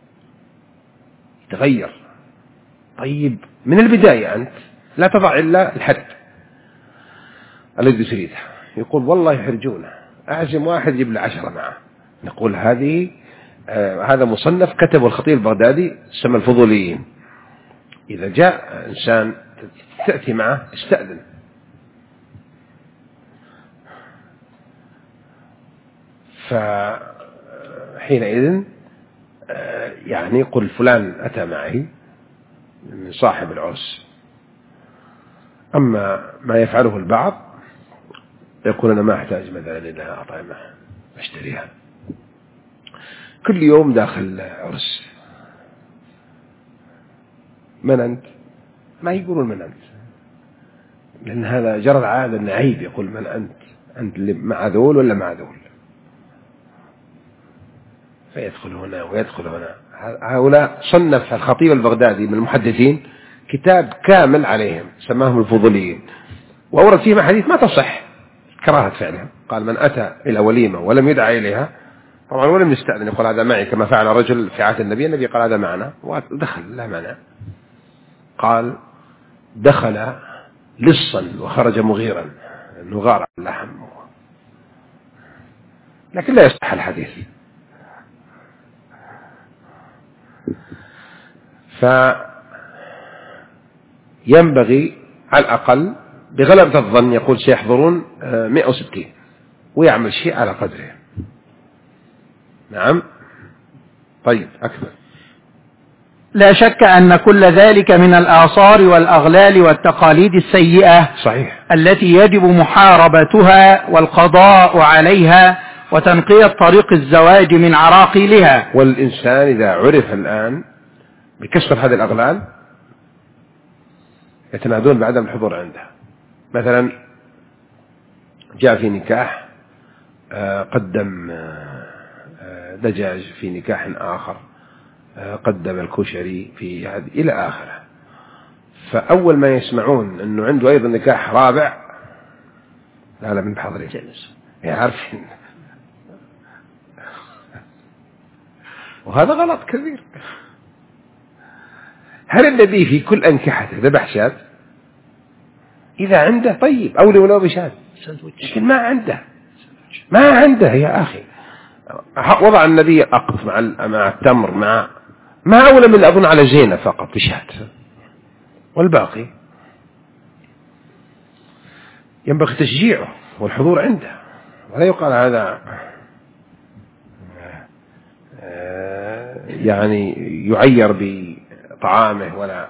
يتغير. طيب من البداية أنت لا تضع إلا الحد الذي تريده. يقول والله يحرجونه، أعزم واحد يجيب له 10 معه. نقول هذا مصنف كتبه الخطيب البغدادي سمى الفضوليين. إذا جاء إنسان تأتي معه استأذن. فحينئذ يعني قل فلان أتى معي من صاحب العرس. أما ما يفعله البعض يقول أنا ما أحتاج مثلا إلى أطعمة أشتريها، كل يوم داخل عرس. من أنت؟ ما يقولون من أنت، لأن هذا جرى عادة أن عيب يقول من أنت، أنت اللي مع ذول ولا مع ذول، فيدخل هنا ويدخل هنا. هؤلاء صنف الخطيب البغدادي من المحدثين كتاب كامل عليهم سماهم الفضوليين، وأورد فيهم حديث ما تصح كراهة فعلها. قال من أتى إلى وليمة ولم يدعى إليها، طبعا ولم يستأذن يقول هذا معي كما فعل رجل في عهد النبي قال هذا معنا ودخل لا مانع. قال دخل لصا وخرج مغيرا، أنه غار اللحم، لكن لا يصح الحديث. فينبغي على الأقل بغلبة الظن يقول سيحضرون 160 ويعمل شيء على قدره. نعم. طيب أكمل. لا شك أن كل ذلك من الآثار والأغلال والتقاليد السيئة صحيح التي يجب محاربتها والقضاء عليها وتنقية طريق الزواج من عراقيلها. والإنسان إذا عرف الآن بكسر هذه الأغلال يتنادون بعدم الحضور عنده. مثلا جاء في نكاح قدم دجاج، في نكاح آخر قدم الكشري، في هذه إلى آخره. فأول ما يسمعون أنه عنده أيضا نكاح رابع لا من بحضرين يعرفين، وهذا غلط كبير. هل النبي في كل أنكحته ذبح شاة؟ إذا عنده طيب أولي ولو بشاة، لكن ما عنده يا أخي. وضع النبي الأقف مع التمر ما أولى من أظن على زينة فقط بشاة، والباقي ينبغي تشجيعه والحضور عنده، ولا يقال هذا يعني يعير بطعامه ولا.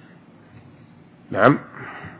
نعم.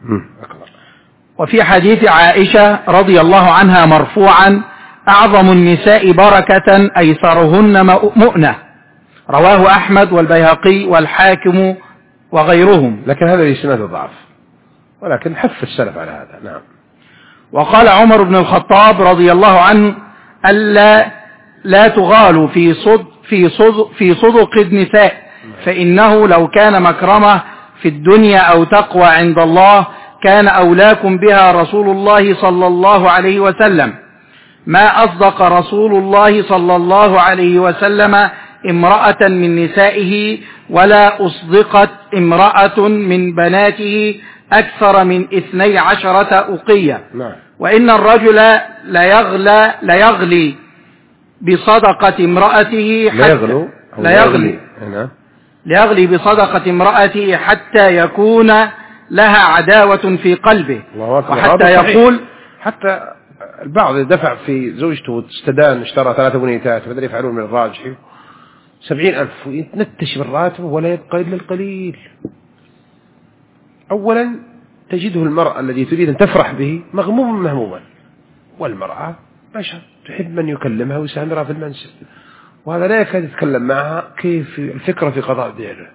وفي حديث عائشة رضي الله عنها مرفوعا أعظم النساء بركة أيسرهن مؤنة، رواه أحمد والبيهقي والحاكم وغيرهم. لكن هذا إسناده ضعف، ولكن حث السلف على هذا. نعم. وقال عمر بن الخطاب رضي الله عنه ألا لا تغالوا في صدق النساء، فإنه لو كان مكرمة في الدنيا أو تقوى عند الله كان أولاكم بها رسول الله صلى الله عليه وسلم. ما أصدق رسول الله صلى الله عليه وسلم امرأة من نسائه، ولا أصدقت امرأة من بناته أكثر من 12 أقية. وإن الرجل ليغلي بصدقة امرأته ليغلي بصدقة امرأته حتى يكون لها عداوة في قلبه، وحتى يقول حتى البعض دفع في زوجته واستدان، اشترى 3 بنيتات بدل يفعلون من الراجح 70,000 ويتنتش بالراتب ولا يبقى إلا القليل. أولا تجده المرأة التي تريد أن تفرح به مهموما، والمرأة بشر تحب من يكلمها ويسامرها في المنزل، وهذا لا يكاد يتكلم معها كيف الفكرة في قضاء دينه.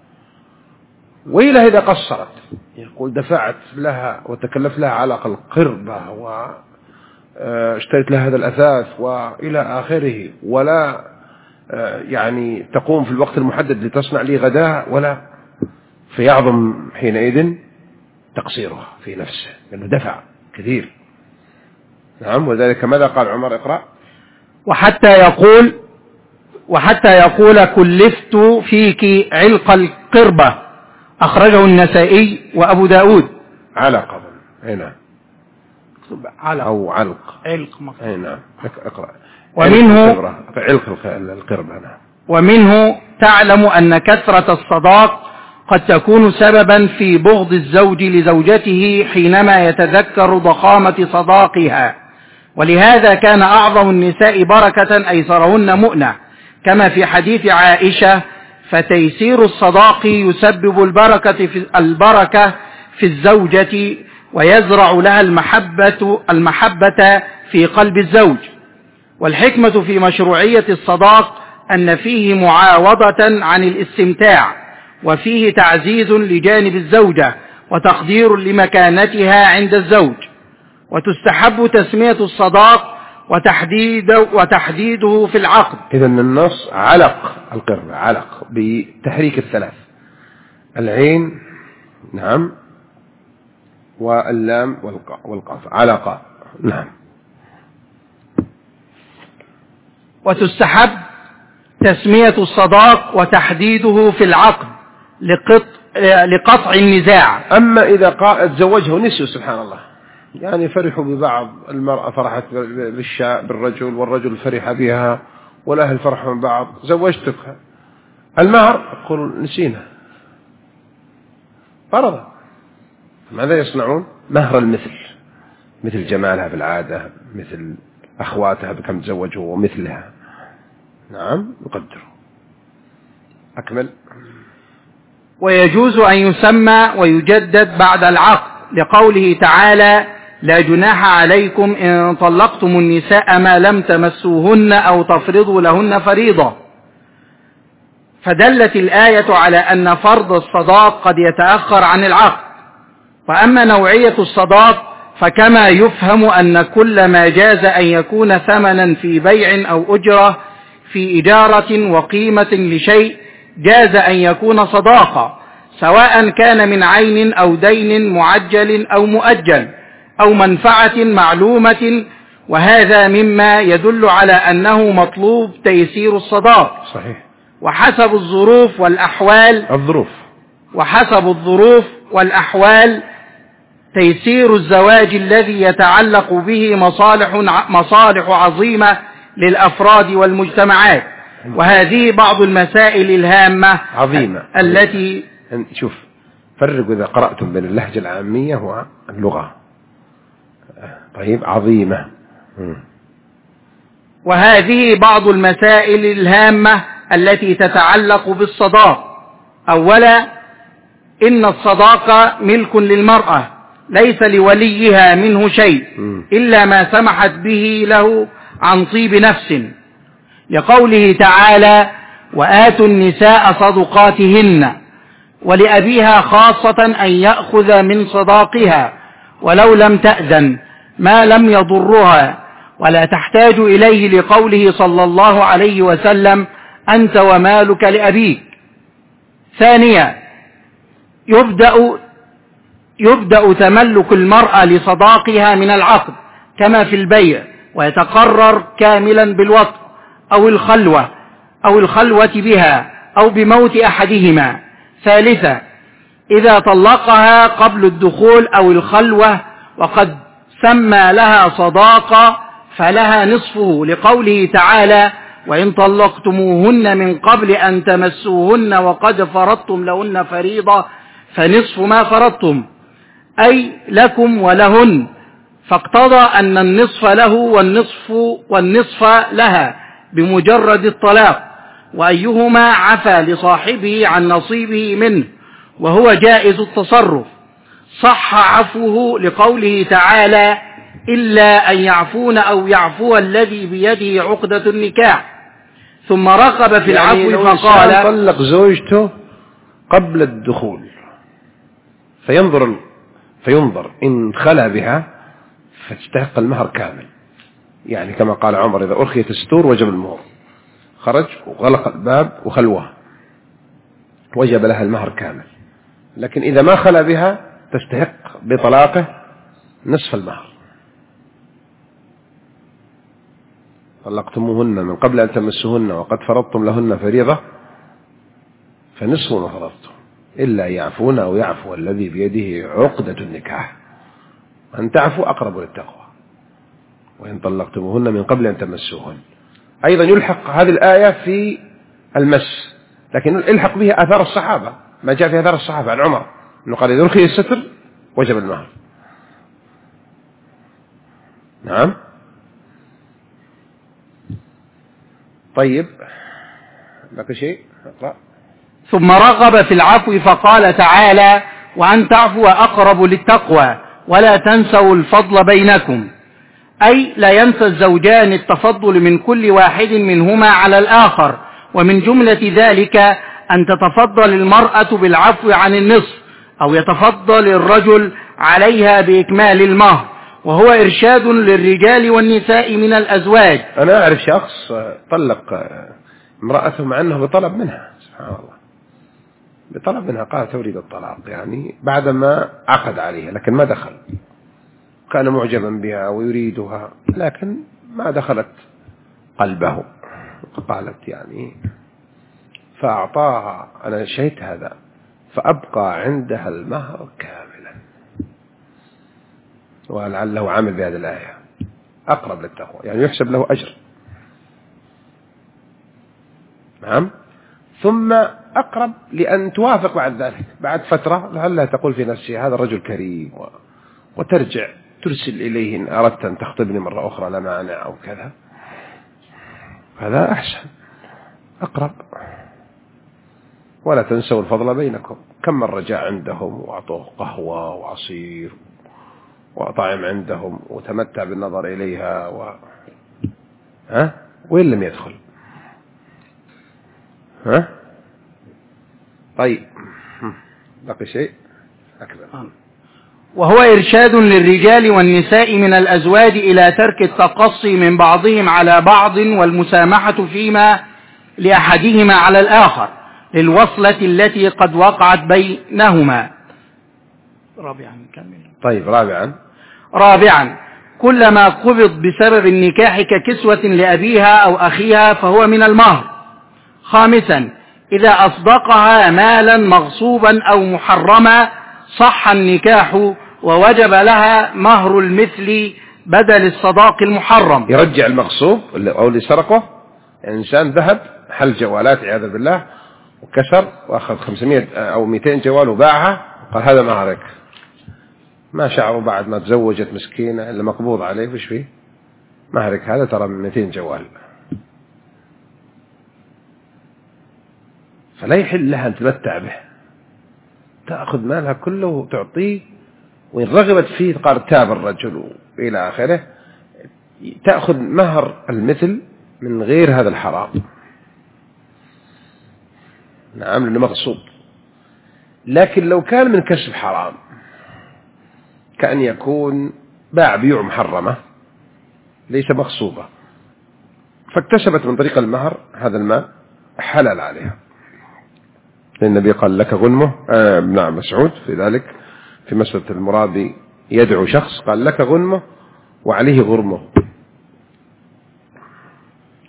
وإلى إذا قصرت يقول دفعت لها وتكلف لها على الأقل قربة واشتريت لها هذا الأثاث وإلى آخره، ولا يعني تقوم في الوقت المحدد لتصنع لي غداء، ولا فيعظم حينئذ تقصيرها في نفسه لأنه دفع كثير. نعم. وذلك ماذا قال عمر؟ اقرأ. وحتى يقول كلفت فيك علق القربة، أخرجه النسائي وأبو داود. علق هنا أو علق هنا. اقرأ. ومنه علق القربة. ومنه تعلم أن كثرة الصداق قد تكون سببا في بغض الزوج لزوجته حينما يتذكر ضخامة صداقها، ولهذا كان أعظم النساء بركة أيسرهن مؤنة، كما في حديث عائشة: فتيسير الصداق يسبب البركة في الزوجة ويزرع لها المحبة في قلب الزوج. والحكمة في مشروعية الصداق أن فيه معاوضة عن الاستمتاع، وفيه تعزيز لجانب الزوجة وتقدير لمكانتها عند الزوج. وتستحب تسمية الصداق وتحديده في العقد. إذن النص علق القربة، علق بتحريك الثلاث، العين نعم واللام والقاف، علق. نعم. وتستحب تسمية الصداق وتحديده في العقد لقطع النزاع. أما إذا تزوجه ونسوا سبحان الله، يعني فرحوا ببعض، المرأة فرحت بالرجل والرجل فرح بها والأهل فرحوا من بعض، زوجتك المهر يقول نسينا فرضا، ماذا يصنعون؟ مهر المثل، مثل جمالها بالعادة، مثل أخواتها بكم تزوجوا ومثلها. نعم يقدر. أكمل. ويجوز أن يسمى ويجدد بعد العقد، لقوله تعالى: لا جناح عليكم إن طلقتم النساء ما لم تمسوهن أو تفرضوا لهن فريضة. فدلت الآية على أن فرض الصداق قد يتأخر عن العقد. وأما نوعية الصداق فكما يفهم أن كل ما جاز أن يكون ثمنا في بيع أو أجرة في إجارة وقيمة لشيء جاز أن يكون صداقة، سواء كان من عين أو دين معجل أو مؤجل أو منفعة معلومة، وهذا مما يدل على أنه مطلوب تيسير الصداق. صحيح. وحسب الظروف والأحوال تيسير الزواج الذي يتعلق به مصالح عظيمة للأفراد والمجتمعات. وهذه بعض المسائل الهامة عظيمة التي شوف فرقوا إذا قرأتم بين اللهجة العامية واللغة. طيب عظيمة. وهذه بعض المسائل الهامة التي تتعلق بالصداق. أولا، إن الصداق ملك للمرأة، ليس لوليها منه شيء إلا ما سمحت به له عن طيب نفس، لقوله تعالى: وآتوا النساء صدقاتهن، ولأبيها خاصة أن يأخذ من صداقها ولو لم تأذن ما لم يضرها ولا تحتاج إليه، لقوله صلى الله عليه وسلم: أنت ومالك لأبيك. ثانيا، يبدأ تملك المرأة لصداقها من العقد كما في البيع، ويتقرر كاملا بالوطء أو الخلوة بها أو بموت أحدهما. ثالثا إذا طلقها قبل الدخول أو الخلوة وقد سمى لها صداقة فلها نصفه، لقوله تعالى: وإن طلقتموهن من قبل أن تمسوهن وقد فرضتم لهن فريضة فنصف ما فرضتم، أي لكم ولهن، فاقتضى أن النصف له والنصف لها بمجرد الطلاق، وأيهما عفى لصاحبه عن نصيبه منه وهو جائز التصرف صح عفوه، لقوله تعالى: إلا أن يعفون أو يعفو الذي بيده عقدة النكاح. ثم رغب في العفو فقال: طلق زوجته قبل الدخول فينظر إن خلا بها فتستحق المهر كامل، يعني كما قال عمر: إذا أرخيت الستور وجب المهر، خرج وغلق الباب وخلوه وجب لها المهر كامل. لكن إذا ما خلا بها تستحق بطلاقه نصف المهر. طلقتموهن من قبل أن تمسوهن وقد فرضتم لهن فريضة فنصف ما فرضتم، إلا يعفون أو يعفو الذي بيده عقدة النكاح، أن تعفوا أقرب للتقوى. وإن طلقتموهن من قبل أن تمسوهن. أيضا يلحق هذه الآية في المس، لكن يلحق بها آثار الصحابة، ما جاء في آثار الصحابة عن عمر أنه قال: إذا رخي الستر وجب المهر. نعم. طيب، بقى شيء أقرأ. ثم رغب في العفو فقال تعالى: وأن تعفوا أقرب للتقوى ولا تنسوا الفضل بينكم، أي لا ينسى الزوجان التفضل من كل واحد منهما على الآخر. ومن جملة ذلك أن تتفضل المرأة بالعفو عن النصف، أو يتفضل الرجل عليها بإكمال المهر، وهو إرشاد للرجال والنساء من الأزواج. أنا أعرف شخص طلق امرأته مع أنه بطلب منها، سبحان الله، بطلب منها، قال تريد الطلاق، يعني بعدما عقد عليها، لكن ما دخل، كان معجبا بها ويريدها لكن ما دخلت قلبه، قالت يعني، فأعطاها، أنا شهدت هذا، فأبقى عندها المهر كاملا، ولعله عامل بهذه الآية أقرب للتقوى، يعني يحسب له أجر. نعم. ثم أقرب لأن توافق بعد ذلك، بعد فترة لعلها تقول في نفسها: هذا الرجل كريم، وترجع ترسل إليه إن أردت أن تخطبني مرة أخرى لا مانع أو كذا، هذا أحسن، أقرب. ولا تنسوا الفضل بينكم. كم مرة جاء عندهم وأعطوه قهوة وعصير وطعم عندهم وتمتع بالنظر إليها وين لم يدخل؟ طيب، بقي شيء أكبر. وهو إرشاد للرجال والنساء من الأزواج إلى ترك التقصي من بعضهم على بعض والمسامحة فيما لأحدهما على الآخر للوصلة التي قد وقعت بينهما. رابعا كلما قبض بسبب النكاح ككسوة لأبيها أو أخيها فهو من المهر. خامسا إذا أصدقها مالا مغصوبا أو محرما صح النكاح ووجب لها مهر المثل بدل الصداق المحرم. يرجع المغصوب أو اللي سرقه، إنسان ذهب حل جوالات عياذا بالله وكسر وأخذ 500 أو 200 جوال وباعها، قال هذا مهرك، ما شعروا بعد ما تزوجت مسكينة اللي مقبوض عليه وش فيه مهرك، هذا ترى من 200 جوال. فلا يحل لها أن تمتع به، تأخذ مالها كله وتعطيه، وإن رغبت فيه قال تاب الرجل إلى آخره، تأخذ مهر المثل من غير هذا الحرام. نعم، لأنه مغصوب. لكن لو كان من كسب حرام كأن يكون باع بيع محرمة ليس مغصوبة، فاكتسبت من طريق المهر هذا المال، حلال عليها، لأن النبي قال لك غنمه. ابن مسعود في ذلك في مسألة المرابي يدعو شخص قال لك غنمه وعليه غرمه،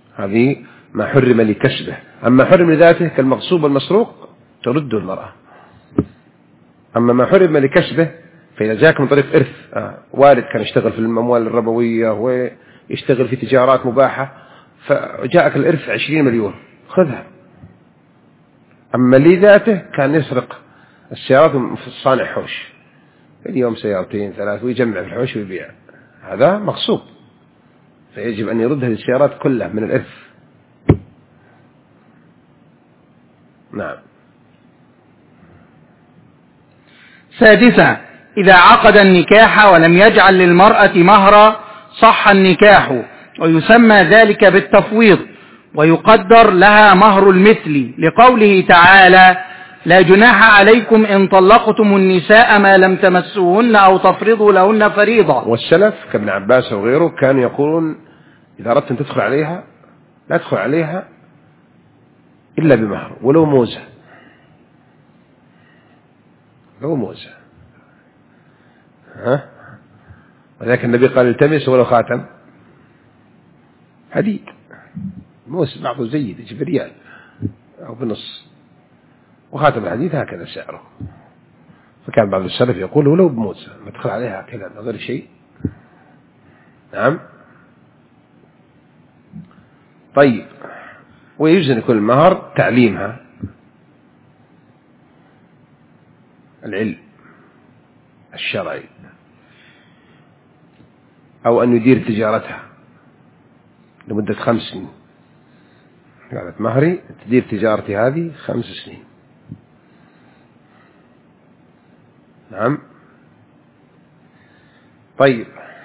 هذه ما حرم لكسبه. أما حرم لذاته كالمغصوب والمسروق ترد المرأة. أما ما حرم لكسبه فإذا جاك من طريق إرث، والد كان يشتغل في الأموال الربوية ويشتغل في تجارات مباحة، فجاءك الإرث 20 مليون خذها. أما لذاته كان يسرق السيارات في الصانع حوش، اليوم سيارتين 3 ويجمع في الحوش ويبيع، هذا مغصوب، فيجب أن يرد هذه السيارات كلها من الإرث. نعم. سادسا، إذا عقد النكاح ولم يجعل للمرأة مهرا صح النكاح، ويسمى ذلك بالتفويض، ويقدر لها مهر المثل، لقوله تعالى: لا جناح عليكم إن طلقتم النساء ما لم تمسوهن أو تفرضوا لهن فريضة. والسلف كابن عباس وغيره كانوا يقولون إذا أردت أن تدخل عليها لا تدخل عليها إلا بمهر ولو موزة، لو موزة. ولكن النبي قال التمس ولو خاتم حديد، موس بعضه زيد يجي بريال أو بنص، وخاتم الحديد هكذا سعره. فكان بعض السلف يقول ولو بموزة ما تدخل عليها كذا من غير شيء. نعم. طيب، ويجوز أن يكون المهر تعليمها، العلم الشرعي، أو أن يدير تجارتها لمدة 5 سنين. قالت مهري تدير تجارتي هذه 5 سنين. نعم. طيب،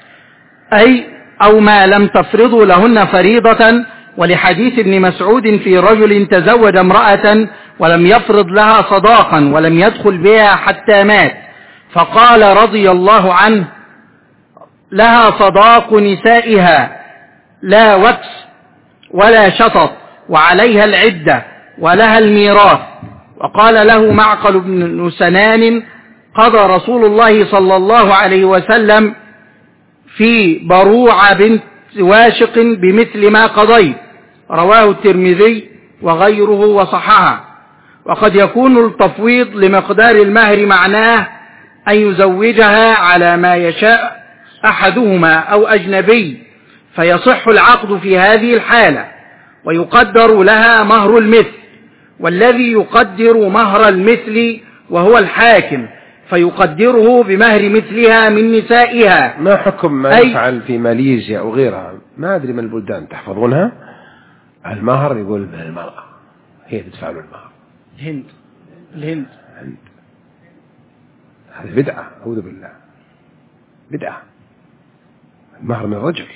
أو ما لم تفرضوا لهن فريضة، ولحديث ابن مسعود في رجل تزوج امرأة ولم يفرض لها صداقا ولم يدخل بها حتى مات، فقال رضي الله عنه: لها صداق نسائها لا وكس ولا شطط، وعليها العدة ولها الميراث. وقال له معقل بن سنان: قضى رسول الله صلى الله عليه وسلم في بروع بنت واشق بمثل ما قضيت، رواه الترمذي وغيره وصححه. وقد يكون التفويض لمقدار المهر معناه أن يزوجها على ما يشاء أحدهما أو أجنبي، فيصح العقد في هذه الحالة، ويقدر لها مهر المثل، والذي يقدر مهر المثل وهو الحاكم، فيقدره بمهر مثلها من نسائها. ما حكم ما يفعل في ماليزيا أو غيرها؟ ما أدري من البلدان تحفظونها. المهر يقول من المرأة، هي تدفع له المهر. الهند هذه بدعة، أعوذ بالله، بدعة. المهر من الرجل.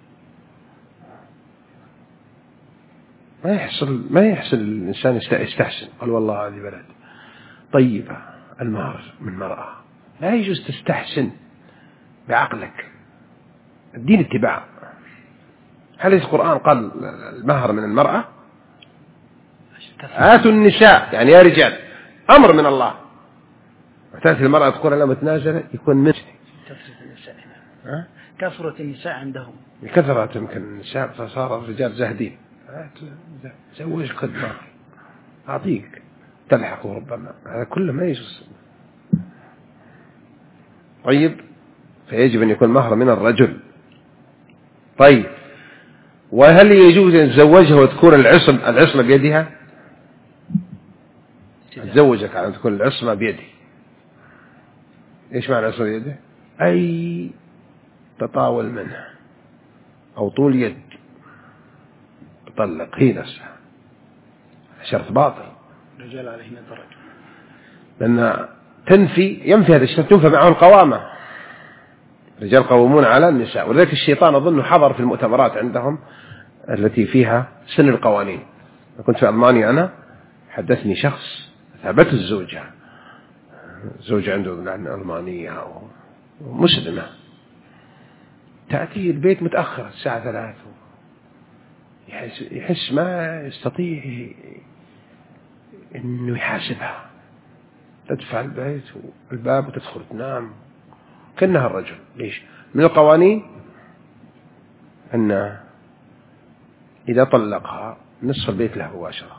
ما يحصل الإنسان يستحسن، قال والله هذه بلد طيبة، المهر من مرأة. لا يجوز تستحسن بعقلك، الدين اتباع. هل القرآن قال المهر من المرأة؟ آتوا النساء، يعني يا رجال، أمر من الله. وتأتي المرأة تقول أنا متنازلة، يكون من كثرة النساء هنا. كثرة النساء عندهم، كثرة يمكن النساء، فصار الرجال زاهدين. زوج خذ مهر، أعطيك تلحق ربما، هذا كله ما يجوز. طيب، فيجب أن يكون مهر من الرجل. طيب، وهل يجوز أن تزوجها وتكون العصمة بيدها؟ تزوجك على أن تكون العصمة بيدي. إيش معنى العصمة بيده؟ أي تطاول منها أو طول يد تطلق هي نفسها، شرط باطل. رجال عليهن درجة، لأن ينفي هذا الشرط، تنفى معه القوامة. الرجال قوامون على النساء، ولذلك الشيطان أظن حضر في المؤتمرات عندهم التي فيها سن القوانين. كنت في ألمانيا أنا، حدثني شخص ثابت الزوجة عنده ألمانية ومسلمة، تأتي البيت متأخر الساعة 3، يحس ما يستطيع إنه يحاسبها، تدفع البيت والباب وتدخل تنام كأنها الرجل. ليش؟ من القوانين أن إذا طلقها نصف البيت له مباشرة.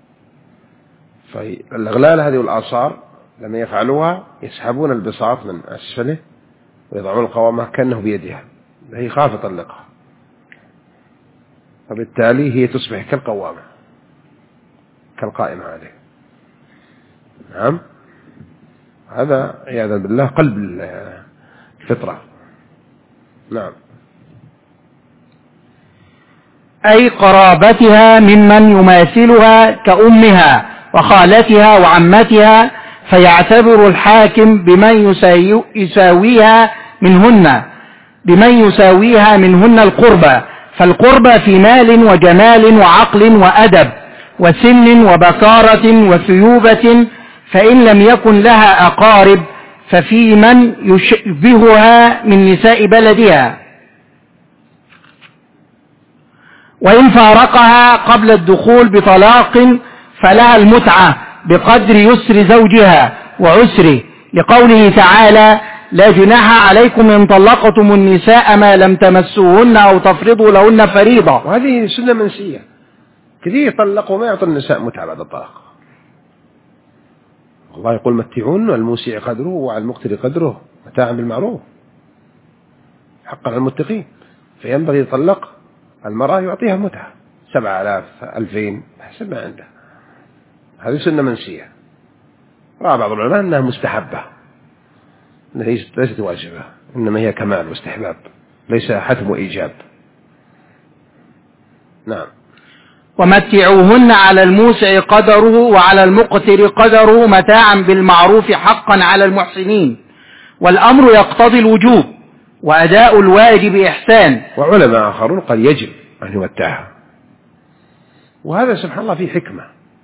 فالأغلال هذه والآثار لما يفعلوها يسحبون البساط من أسفله ويضعون القوامة كأنه بيدها، هي خاف يطلقها، فبالتالي هي تصبح كالقوامة كالقائمة عليه. نعم، هذا عياذا بالله قلب الفطرة. نعم. أي قرابتها ممن يماثلها كأمها وخالتها وعمتها، فيعتبر الحاكم بمن يساويها منهن القربى، فالقربى في مال وجمال وعقل وأدب وسن وبكارة وثيوبة، فإن لم يكن لها أقارب ففي من يشبهها من نساء بلدها. وإن فارقها قبل الدخول بطلاق فلها المتعة بقدر يسر زوجها وعسره، لقوله تعالى: لا جناح عليكم إن طلقتم النساء ما لم تمسوهن أو تفرضوا لهن فريضة. وهذه سنة منسية، كثير طلقوا ما يعطي النساء متعة بعد الطلاق. الله يقول: متعون الموسع قدره وعلى المقتر قدره متاعا بالمعروف حقا على المتقين. فينبغي يطلق المرأة يعطيها متعة 7,000 2,000 حسب ما عنده. هذه سنة منسية. رأى بعض العلماء أنها مستحبة، ليست واجبة، إنما هي كمال واستحباب ليس حتم وإيجاب. نعم. ومتعوهن على الموسع قدره وعلى المقتر قدره متاعا بالمعروف حقا على المحسنين، والأمر يقتضي الوجوب وأداء الواجب إحسان. وعلماء آخرون قال يجب أن يمتعها، وهذا سبحان الله فيه حكمة.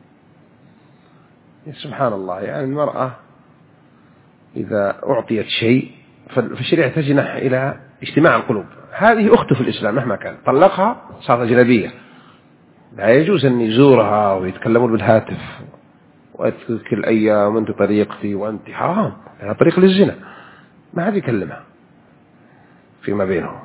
سبحان الله، يعني المرأة إذا أعطيت شيء فالشريعة تجنح إلى اجتماع القلوب. هذه أخته في الإسلام مهما كان، طلقها صارت أجنبية، لا يجوز أن يزورها ويتكلمون بالهاتف وأذكرك الأيام وأنت طريقتي وأنت، حرام، هذا طريق للزنا، ما حد يكلمها فيما بينهم.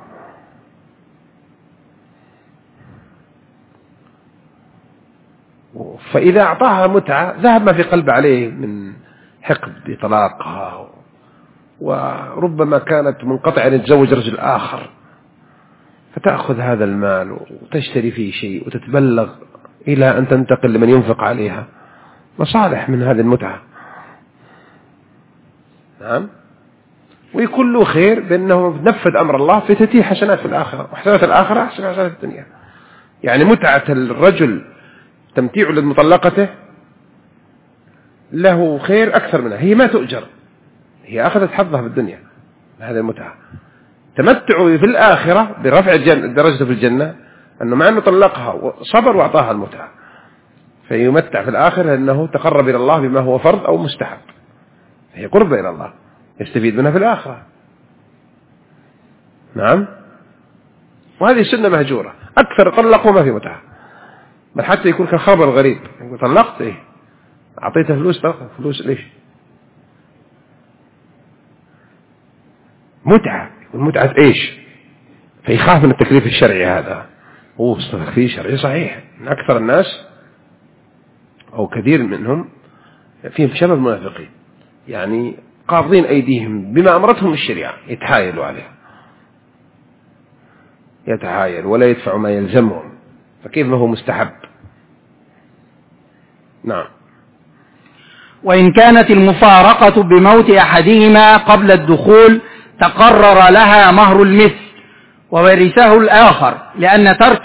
فإذا أعطاها متعة ذهب ما في قلبه عليه من حقد بطلاقها، وربما كانت منقطعة أن تتزوج رجل آخر، فتأخذ هذا المال وتشتري فيه شيء وتتبلغ إلى أن تنتقل لمن ينفق عليها، مصالح من هذه المتعة. نعم. ويكون له خير بأنه نفذ أمر الله في تتيه حسنات في الآخرة، وحسنات الآخرة أحسن حسنات الدنيا. يعني متعة الرجل تمتيع لمطلقته له خير أكثر منها، هي ما تؤجر، هي أخذت حظها في الدنيا هذه المتعة. تمتعوا في الآخرة برفع درجته في الجنة، أنه مع أنه طلقها وصبر وأعطاها المتعة، فيمتع في الآخرة لأنه تقرب إلى الله بما هو فرض أو مستحب، هي قرب إلى الله يستفيد منها في الآخرة. نعم. وهذه سنة مهجورة، أكثر طلقوا ما في متعة، بل حتى يكون كخبر غريب، يقول طلقت إيه، أعطيته فلوس، فلوس ليش؟ متعة، متعة إيش؟ فيخاف من التكليف الشرعي هذا. هو تكليف شرعي صحيح، من أكثر الناس أو كثير منهم فيهم شبه المنافقين، يعني قابضين أيديهم بما أمرتهم الشريعة، يتحايلوا عليها، يتحايل ولا يدفع ما يلزمهم، فكيف ما هو مستحب. نعم. وإن كانت المفارقة بموت أحدهما قبل الدخول تقرر لها مهر المثل وورثه الآخر، لأن ترك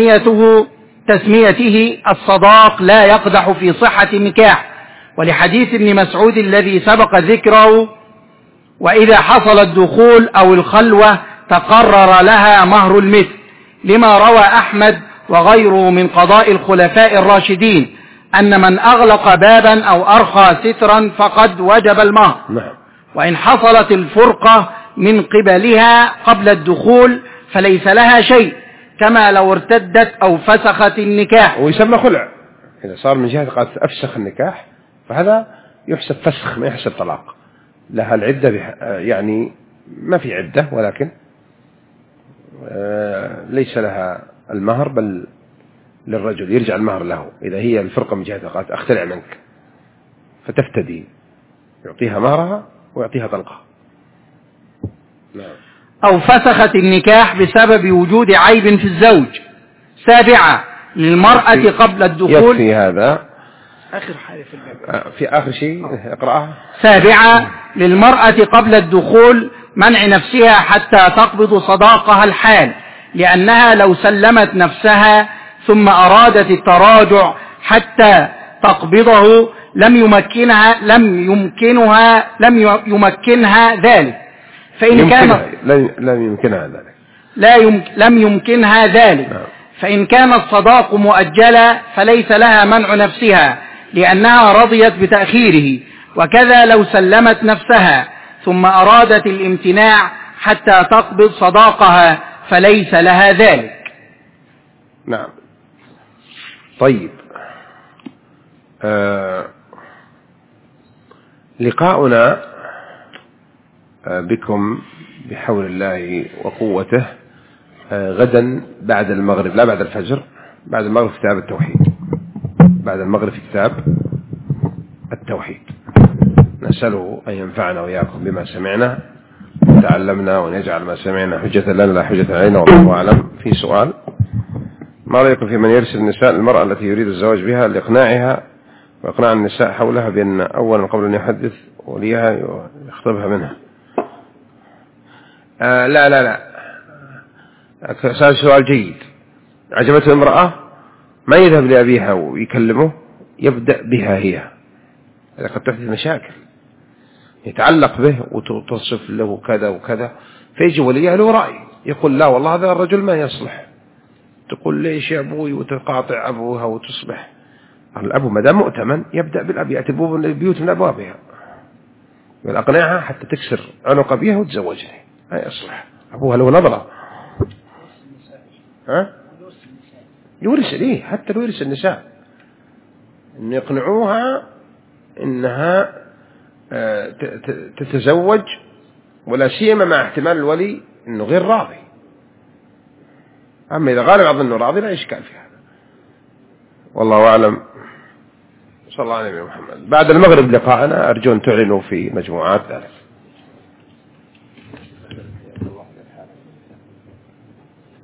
تسميته الصداق لا يقدح في صحة النكاح، ولحديث ابن مسعود الذي سبق ذكره: وإذا حصل الدخول أو الخلوة تقرر لها مهر المثل، لما روى أحمد وغيره من قضاء الخلفاء الراشدين أن من أغلق بابا أو أرخى سترا فقد وجب المهر. وإن حصلت الفرقة من قبلها قبل الدخول فليس لها شيء، كما لو ارتدت أو فسخت النكاح. ويسمى خلع إذا صار من جهة قد أفسخ النكاح، فهذا يحسب فسخ ما يحسب طلاق. لها العدة يعني ما في عدة، ولكن ليس لها المهر، بل للرجل يرجع المهر له إذا هي الفرقة من جهة قالت أختلع منك، فتفتدي، يعطيها مهرها ويعطيها طلقة. نعم. أو فسخت النكاح بسبب وجود عيب في الزوج. 7 للمرأة قبل الدخول. يكفي هذا آخر حاجة في الباب. في آخر شيء اقرأها. 7 للمرأة قبل الدخول منع نفسها حتى تقبض صداقها الحال، لأنها لو سلمت نفسها ثم أرادت التراجع حتى تقبضه لم يمكنها ذلك. فإن كان لم يمكنها ذلك. فإن كان الصداق مؤجلا فليس لها منع نفسها لأنها رضيت بتأخيره، وكذا لو سلمت نفسها ثم أرادت الامتناع حتى تقبض صداقها فليس لها ذلك. نعم. طيب، لقاؤنا بكم بحول الله وقوته غدا بعد المغرب، لا بعد الفجر، بعد المغرب في كتاب التوحيد، بعد المغرب في كتاب التوحيد. نسأله أن ينفعنا وإياكم بما سمعنا وتعلمنا، وأن يجعل ما سمعنا حجة لنا لا حجة علينا، والله أعلم. في سؤال: ما رأيكم في من يرسل النساء المرأة التي يريد الزواج بها لإقناعها وإقناع النساء حولها بأن أولا قبل أن يحدث وليها يخطبها منها؟ لا سؤال جيد. عجبته امرأة ما يذهب لأبيها ويكلمه، يبدأ بها هي، هذا قد تحدث مشاكل، يتعلق به وتصف له كذا وكذا، فيجي وليها له رأي يقول لا والله هذا الرجل ما يصلح، تقول ليش يا أبوي وتقاطع أبوها وتصبح. الأب مدام مؤتمن يبدأ بالأب، يأتي البيوت من أبوابها والأقنعها حتى تكسر عنق بها وتزوجني، لا يصلح. أبوها له نظرة، يورث ليه، حتى لو يورث النساء، إن يقنعوها إنها تتزوج، ولا سيما مع احتمال الولي إنه غير راضي. أما إذا غالب أظنه راضي لا إشكال في هذا، والله أعلم. صلى الله عليه وسلم. بعد المغرب لقاءنا، أرجو أن تعلنوا في مجموعات ذلك.